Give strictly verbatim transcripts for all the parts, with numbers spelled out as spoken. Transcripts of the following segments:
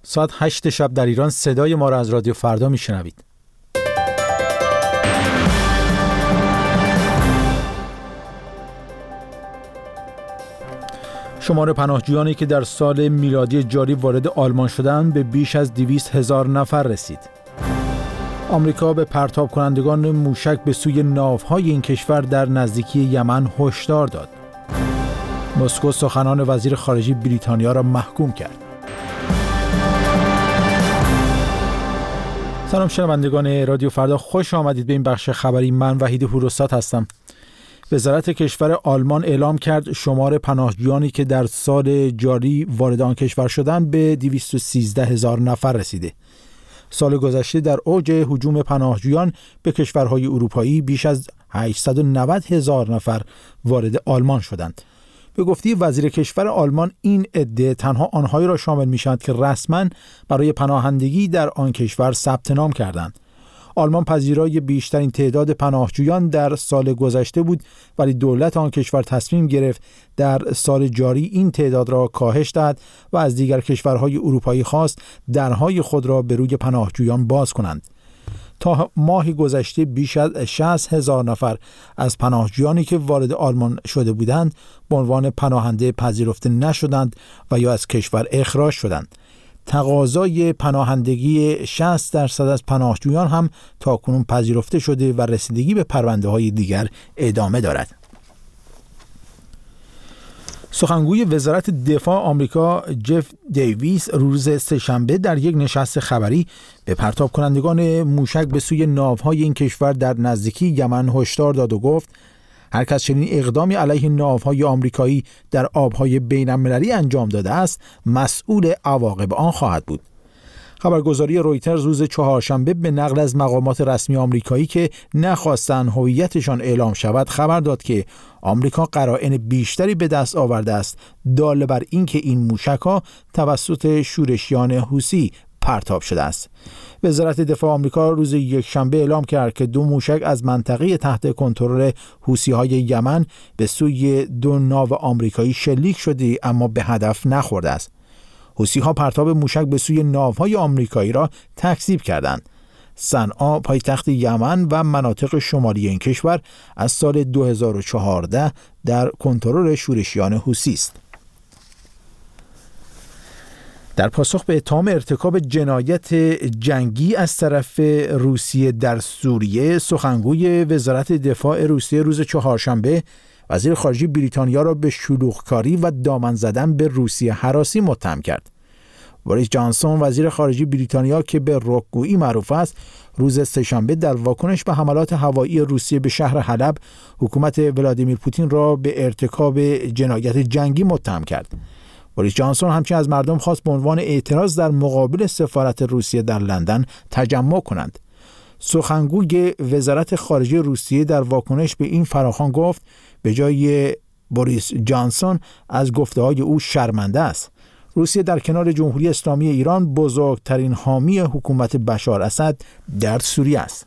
ساعت هشت شب در ایران صدای ما را از رادیو فردا میشنوید. شمار پناهجویانی که در سال میلادی جاری وارد آلمان شدند به بیش از دویست هزار نفر رسید. آمریکا به پرتاب کنندگان موشک به سوی ناوهای این کشور در نزدیکی یمن هشدار داد. مسکو سخنان وزیر خارجه بریتانیا را محکوم کرد. سلام شنوندگان رادیو فردا، خوش آمدید به این بخش خبری. من وحید هوروسات هستم. وزارت کشور آلمان اعلام کرد شمار پناهجویانی که در سال جاری وارد آن کشور شدند به دویست و سیزده هزار نفر رسیده. سال گذشته در اوج هجوم پناهجویان به کشورهای اروپایی بیش از هشتصد و نود هزار نفر وارد آلمان شدند. به گفته وزیر کشور آلمان این عده تنها آنهایی را شامل می‌شوند که رسما برای پناهندگی در آن کشور ثبت نام کردند. آلمان پذیرای بیشترین تعداد پناهجویان در سال گذشته بود، ولی دولت آن کشور تصمیم گرفت در سال جاری این تعداد را کاهش دهد و از دیگر کشورهای اروپایی خواست درهای خود را به روی پناهجویان باز کنند. تا ماه گذشته بیش از شصت هزار نفر از پناهجویانی که وارد آلمان شده بودند به عنوان پناهنده پذیرفته نشدند و یا از کشور اخراج شدند. تقاضای پناهندگی شصت درصد از پناهجویان هم تاکنون پذیرفته شده و رسیدگی به پرونده‌های دیگر ادامه دارد. سخنگوی وزارت دفاع آمریکا جف دیویس روز سه‌شنبه در یک نشست خبری به پرتاب کنندگان موشک به سوی ناوهای این کشور در نزدیکی یمن هشدار داد و گفت هر کس چنین اقدامی علیه ناوهای آمریکایی در آبهای بین‌المللی انجام داده است مسئول عواقب آن خواهد بود. خبرگزاری رویترز روز چهارشنبه به نقل از مقامات رسمی آمریکایی که نخواستند هویتشان اعلام شود خبر داد که آمریکا قرائن بیشتری به دست آورده است دال بر اینکه این موشک‌ها توسط شورشیان حوثی پرتاب شده است. وزارت دفاع آمریکا روز یکشنبه اعلام کرد که دو موشک از منطقه تحت کنترل حوثی‌های یمن به سوی دو ناو آمریکایی شلیک شده اما به هدف نخورده است. حوثی‌ها پرتاب موشک به سوی ناوهای آمریکایی را تکذیب کردند. صنعا پایتخت یمن و مناطق شمالی این کشور از سال دو هزار و چهارده در کنترل شورشیان حوثی است. در پاسخ به اتهام ارتکاب جنایت جنگی از طرف روسیه در سوریه، سخنگوی وزارت دفاع روسیه روز چهارشنبه وزیر خارجه بریتانیا را به شلوغکاری و دامن زدن به روسیه هراسی متهم کرد. بوریس جانسون وزیر خارجه بریتانیا که به رکگویی معروف است، روز سه‌شنبه در واکنش به حملات هوایی روسیه به شهر حلب حکومت ولادیمیر پوتین را به ارتکاب جنایت جنگی متهم کرد. بوریس جانسون همچنین از مردم خواست به عنوان اعتراض در مقابل سفارت روسیه در لندن تجمع کنند. سخنگوی وزارت خارجه روسیه در واکنش به این فراخوان گفت به جای بوریس جانسون از گفته‌های او شرمنده است. روسیه در کنار جمهوری اسلامی ایران بزرگترین حامی حکومت بشار اسد در سوریه است.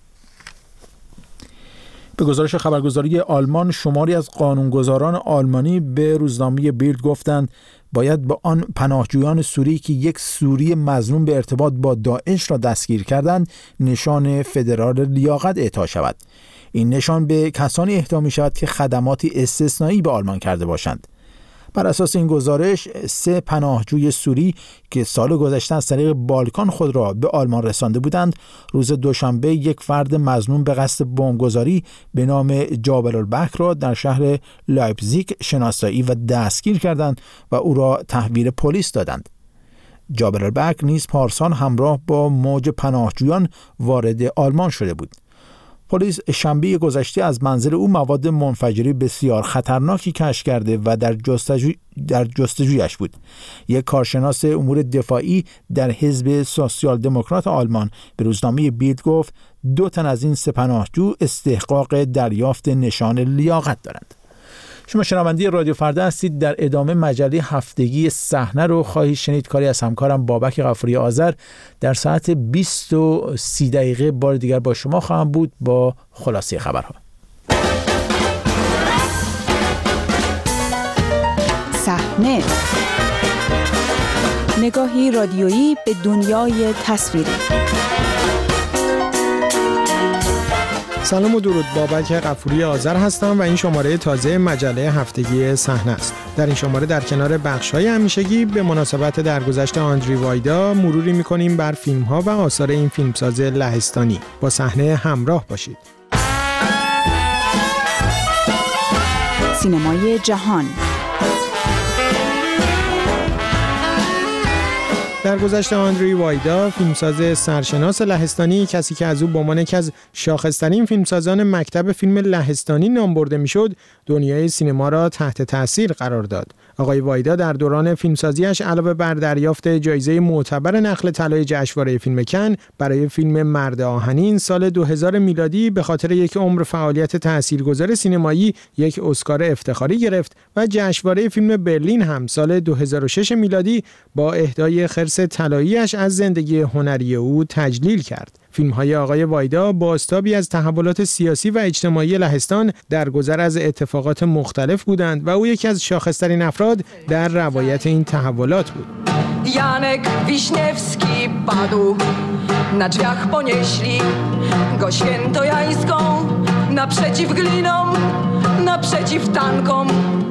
به گزارش خبرگزاری آلمان، شماری از قانونگذاران آلمانی به روزنامه بیلد گفتند باید با آن پناهجویان سوری که یک سوری مظنون به ارتباط با داعش را دستگیر کردند نشان فدرال لیاقت اعطا شود. این نشان به کسانی اهدا می شود که خدماتی استثنایی به آلمان کرده باشند. بر اساس این گزارش سه پناهجوی سوری که سال گذشته از طریق بالکان خود را به آلمان رسانده بودند روز دوشنبه یک فرد مظنون به قصد بمبگذاری به نام جابر البکر را در شهر لایپزیگ شناسایی و دستگیر کردند و او را تحویل پلیس دادند. جابر البکر نیز پارسال همراه با موج پناهجویان وارد آلمان شده بود. پلیس شنبه گذشته از منزل او مواد منفجری بسیار خطرناکی کشف کرده و در جستجو در جستجویش بود. یک کارشناس امور دفاعی در حزب سوسیال دموکرات آلمان به روزنامه بیلد گفت دو تن از این سه پناهجو استحقاق دریافت نشان لیاقت دارند. شما شنونده رادیو فردا هستید. در ادامه مجله هفتگی صحنه رو خواهید شنید. کاری از همکارم بابک غفوری آذر در ساعت بیست و سی دقیقه بار دیگر با شما خواهم بود با خلاصه خبرها. صحنه نگاهی رادیویی به دنیای تصویری. سلام و درود، بابک غفوری آذر هستم و این شماره تازه مجله هفتگی صحنه است. در این شماره در کنار بخش‌های همیشگی به مناسبت درگذشت آندری وایدا مروری می‌کنیم بر فیلم‌ها و آثار این فیلمساز لهستانی. با صحنه همراه باشید. سینمای جهان. در گذشته آندری وایدا، فیلمساز سرشناس لهستانی، کسی که از او به عنوان یکی از شاخص‌ترین فیلمسازان مکتب فیلم لهستانی نام برده میشد، دنیای سینما را تحت تأثیر قرار داد. آقای وایدا در دوران فیلمسازیش علاوه بر دریافت جایزه معتبر نخل طلای جشنواره فیلم کن برای فیلم مرد آهنین سال دو هزار میلادی به خاطر یک عمر فعالیت تاثیرگذار سینمایی یک اسکار افتخاری گرفت و جشنواره فیلم برلین هم سال دو هزار و شش میلادی با اهدای خرس طلایی‌اش از زندگی هنری او تجلیل کرد. فیلم‌های آقای وایدا بازتابی از تحولات سیاسی و اجتماعی لهستان در گذر از اتفاقات مختلف بودند و او یکی از شاخص‌ترین افراد در روایت این تحولات بود. Janek Wiśniewski padł, na drzwiach ponieśli go świętojańską, naprzeciw glinom, naprzeciw tankom.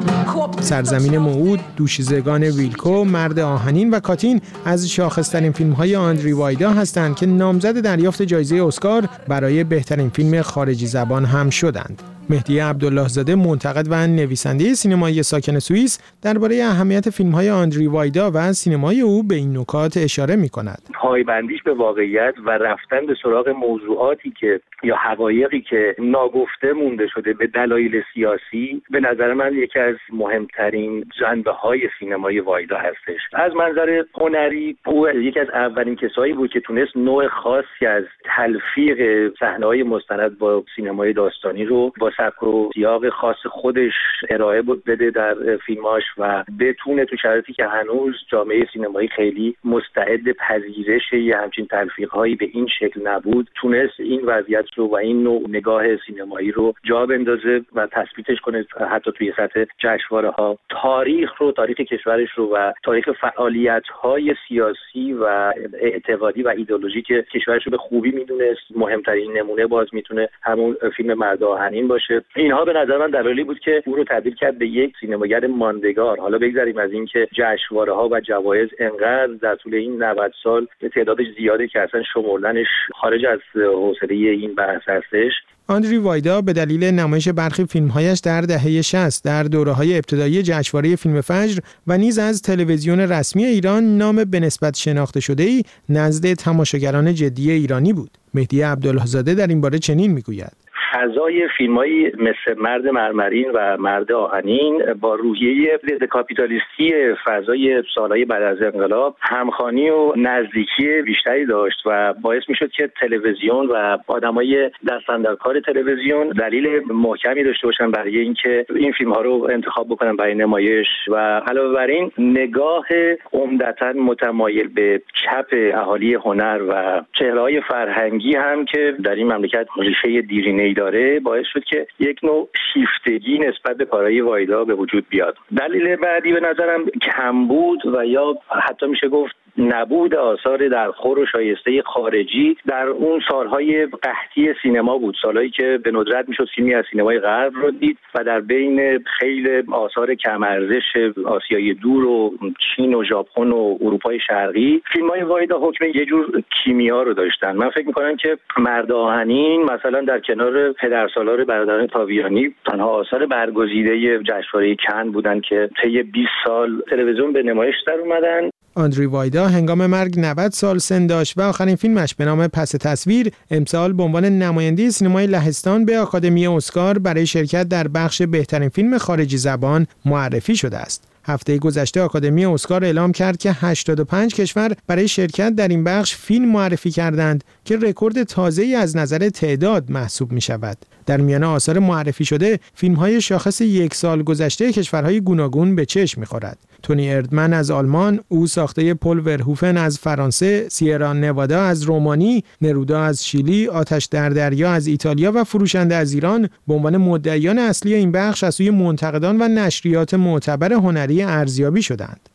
سرزمین موعود، دوشیزگان ویلکو، مرد آهنین و کاتین از شاخص‌ترین فیلم‌های آندری وایدا هستند که نامزد دریافت جایزه اسکار برای بهترین فیلم خارجی زبان هم شدند. مهدی عبدالله زاده، منتقد و نویسنده سینمایی ساکن سوئیس، درباره اهمیت فیلم‌های آندری وایدا و سینمای او به این نکات اشاره می‌کند. پایبندیش به واقعیت و رفتن به سراغ موضوعاتی که یا حقایقی که ناگفته مونده شده به دلایل سیاسی، به نظر من یکی از مهمترین جنبه‌های سینمای وایدا هستش. از منظر هنری او یکی از اولین کسایی بود که تونست نوع خاصی از تلفیق صحنه‌های مستند با سینمای داستانی رو با سبک و سیاق خاص خودش ارائه بده در فیلماش و بتونه تو شرایطی که هنوز جامعه سینمایی خیلی مستعد پذیرش یه همچین تلفیق‌هایی به این شکل نبود، تونست این وضعیت رو و این نوع نگاه سینمایی رو جا بندازه و تثبیتش کنه حتی توی سطح جشنواره‌ها. تاریخ رو، تاریخ کشورش رو و تاریخ فعالیت‌های سیاسی و اعتقادی و ایدئولوژیک کشورش رو به خوبی میدونست. مهمترین نمونه باز میتونه همون فیلم مرد آهنین باشه. اینها به نظر من دلایلی بود که او رو تبدیل کرد به یک سینماگر ماندگار. حالا بگذاریم از این که جشنواره‌ها و جوایز انقدر در طول این نود سال تعدادش زیاده که اصلا شمردنش خارج از حوصله این بحث هستش. آندری وایدا به دلیل نمایش برخی فیلم‌هایش در دهه شصت در دوره‌های ابتدایی جشنواره فیلم فجر و نیز از تلویزیون رسمی ایران نام به نسبت شناخته شده‌ای نزد تماشاگران جدی ایرانی بود. مهدی عبدالله زاده در این باره چنین می‌گوید: فضای فیلمایی مثل مرد مرمرین و مرد آهنین با روحیه ضد کاپیتالیستی فضای سالهای بعد از انقلاب همخوانی و نزدیکی بیشتری داشت و باعث میشد که تلویزیون و آدمای دستاندرکار تلویزیون دلیل محکمی داشته باشن برای اینکه این فیلم‌ها رو انتخاب بکنن برای نمایش و علاوه بر این نگاه عمدتاً متمایل به چپ اهالی هنر و چهره‌های فرهنگی هم که در این مملکت ریشه دیرینه‌ای داره باعث شد که یک نوع شیفتگی نسبت به کارهای وایدا به وجود بیاد. دلیل بعدی به نظرم کمبود و یا حتی میشه گفت نبود آثار درخور و شایسته خارجی در اون سالهای قحطی سینما بود، سالهایی که به ندرت میشد فیلمی از سینمای غرب رو دید و در بین خیلی آثار کم ارزش آسیای دور و چین و ژاپن و اروپای شرقی فیلم‌های وایدا حکم یه جور کیمیا رو داشتن. من فکر می‌کنم که مرد آهنین مثلا در کنار پدرسالار برادران تاویانی تنها آثار برگزیده جشنواره کن بودن که طی بیست سال تلویزیون به نمایش در اومدن. آندری وایدا هنگام مرگ نود سال سن داشت و آخرین فیلمش به نام پس تصویر امسال به عنوان نماینده سینمای لهستان به آکادمی اسکار برای شرکت در بخش بهترین فیلم خارجی زبان معرفی شده است. هفته گذشته آکادمی اسکار اعلام کرد که هشتاد و پنج کشور برای شرکت در این بخش فیلم معرفی کردند که رکورد تازه‌ای از نظر تعداد محسوب می شود. در میان آثار معرفی شده فیلم‌های شاخص یک سال گذشته کشورهای گوناگون به چشم می‌خورد. تونی اردمن از آلمان، او ساخته پل ورهوفن از فرانسه، سیرا نوادا از رومانی، نرودا از شیلی، آتش در دریا از ایتالیا و فروشنده از ایران به عنوان مدعیان اصلی این بخش از سوی منتقدان و نشریات معتبر هنری ارزیابی شدند.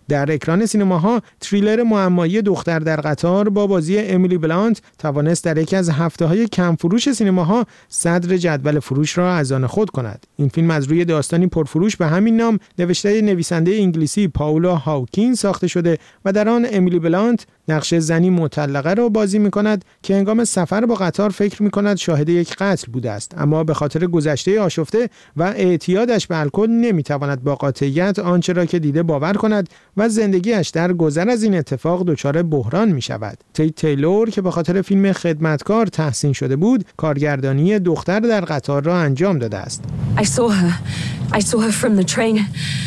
در اکران سینماها تریلر معمایی دختر در قطار با بازی امیلی بلانت توانست در یکی از هفته‌های کم فروش سینماها صدر جدول فروش را از آن خود کند. این فیلم از روی داستانی پرفروش به همین نام نوشته نویسنده انگلیسی پاولا هاوکین ساخته شده و در آن امیلی بلانت نقش زنی مطلقه را بازی می‌کند که هنگام سفر با قطار فکر می‌کند شاهد یک قتل بوده است، اما به خاطر گذشته آشفته و اعتیادش به الکل نمی‌تواند با قاطعیت آنچه را که دیده باور کند و زندگیش در گذر از این اتفاق دچار بحران می‌شود. تی تیلور که به خاطر فیلم خدمتکار تحسین شده بود، کارگردانی دختر در قطار را انجام داده است. I saw her. I saw her from the train.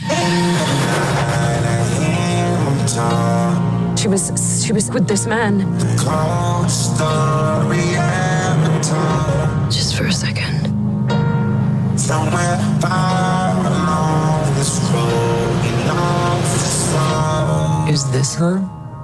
She was she was with this man. Just for a second. Is this her?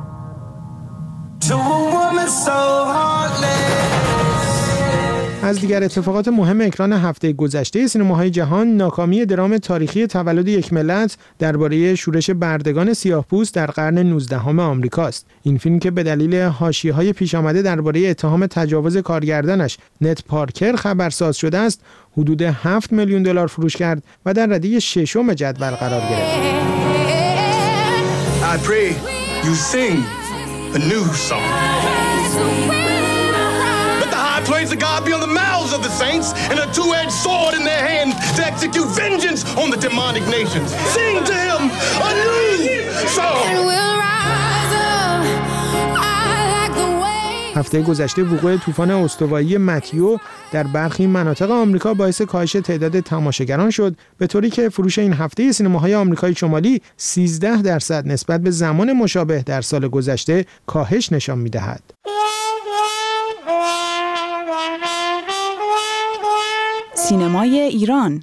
از دیگر اتفاقات مهم اکران هفته گذشته سینماهای جهان، ناکامی درام تاریخی تولد یک ملت درباره شورش بردگان سیاه‌پوست در قرن نوزدهم آمریکاست. این فیلم که به دلیل حاشیه‌های پیش آمده درباره اتهام تجاوز کارگردانش نت پارکر خبرساز شده است، حدود هفت میلیون دلار فروش کرد و در رده ششم جدول قرار گرفت. I pray you sing a new song. Praise of God be on the mouths of the saints and a two-edged sword in their hand to execute vengeance on the demonic nations. Sing to him a new song. هفته گذشته وقوع طوفان استوایی متیو در برخی مناطق آمریکا باعث کاهش تعداد تماشاگران شد، به طوری که فروش این هفته سینماهای آمریکای شمالی سیزده درصد نسبت به زمان مشابه در سال گذشته کاهش نشان می‌دهد. سینمای ایران.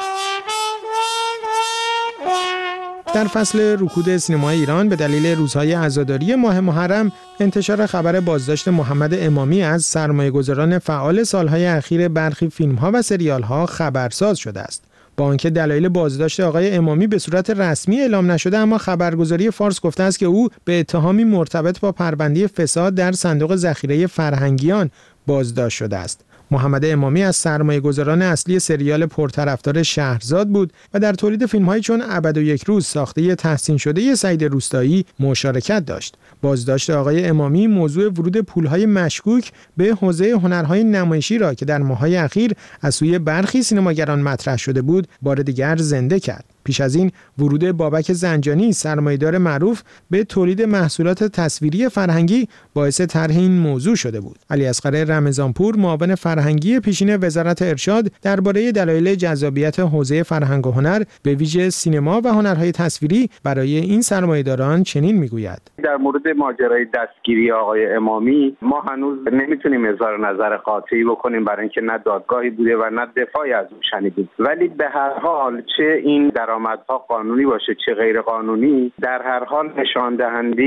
در فصل رکود سینمای ایران به دلیل روزهای عزاداری ماه محرم، انتشار خبر بازداشت محمد امامی از سرمایه‌گذاران فعال سالهای اخیر برخی فیلم‌ها و سریال‌ها خبرساز شده است. با آنکه دلایل بازداشت آقای امامی به صورت رسمی اعلام نشده، اما خبرگزاری فارس گفته است که او به اتهامی مرتبط با پرونده فساد در صندوق ذخیره فرهنگیان بازداشت شده است. محمد امامی از سرمایه‌گذاران اصلی سریال پرطرفدار شهرزاد بود و در تولید فیلم‌هایی چون ابد و یک روز ساخته تحسین شده سعید روستایی مشارکت داشت. بازداشت آقای امامی موضوع ورود پول‌های مشکوک به حوزه هنرهای نمایشی را که در ماه‌های اخیر از سوی برخی سینماگران مطرح شده بود، بار دیگر زنده کرد. پیش از این ورود بابک زنجانی، سرمایه‌دار معروف، به تولید محصولات تصویری فرهنگی باعث طرح این موضوع شده بود. علی اصغر رمضانپور، معاون فرهنگی پیشین وزارت ارشاد، درباره دلایل جذابیت حوزه فرهنگ و هنر به ویژه سینما و هنرهای تصویری برای این سرمایه‌داران چنین میگوید: در مورد ماجرای دستگیری آقای امامی ما هنوز نمیتونیم اظهار نظر قاطعی بکنیم، برای اینکه نه دادگاهی بوده و نه دفاعی از او شنیدیم. ولی به هر حال چه این درآمدها قانونی باشه چه غیر قانونی، در هر حال نشان دهنده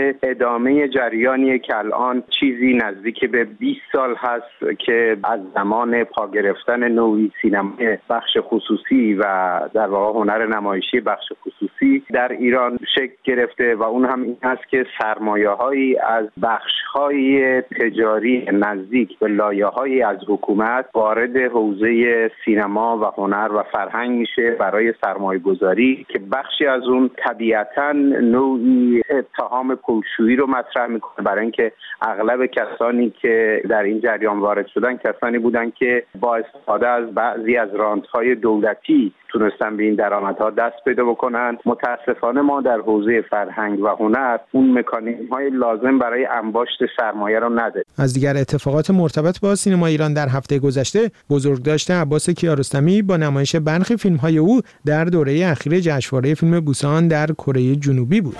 ادامه جریانیه که الان چیزی نزدیک به بیست سال هست که از زمان پا گرفتن نوعی سینمای بخش خصوصی و در واقع هنر نمایشی بخش خصوصی در ایران شکل گرفته و اون هم این هست که سرمایه‌هایی از بخش‌های تجاری نزدیک به لایه‌هایی از حکومت وارد حوزه سینما و هنر و فرهنگ میشه برای سرمایه‌گذاری که بخشی از اون طبیعتاً نوعی اتهام پولشویی رو مطرح میکنه، برای اینکه اغلب کسانی که در این جریان وارد شدن کسانی بودن که با استفاده از بعضی از رانت‌های دولتی تونستن به این درآمدها دست پیدا بکنن. متاسفانه ما در حوزه فرهنگ و هنر اون مکانیزم‌های لازم برای انباشت سرمایه رو نداریم. از دیگر اتفاقات مرتبط با سینما ایران در هفته گذشته، بزرگداشت عباس کیارستمی با نمایش برخی فیلم‌های او در دوره اخیر جشنواره فیلم بوسان در کره جنوبی بود.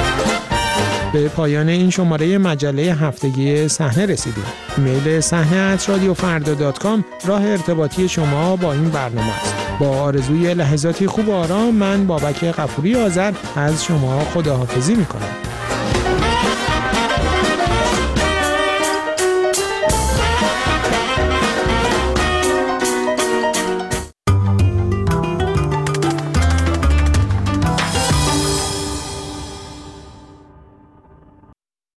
به پایان این شماره مجله هفتگی صحنه رسیدیم. ایمیل صحنه ات رادیو فردا دات کام راه ارتباطی شما با این برنامه است. با آرزوی لحظاتی خوب و آرام، من بابک غفوری آذر از شما خداحافظی می‌کنم.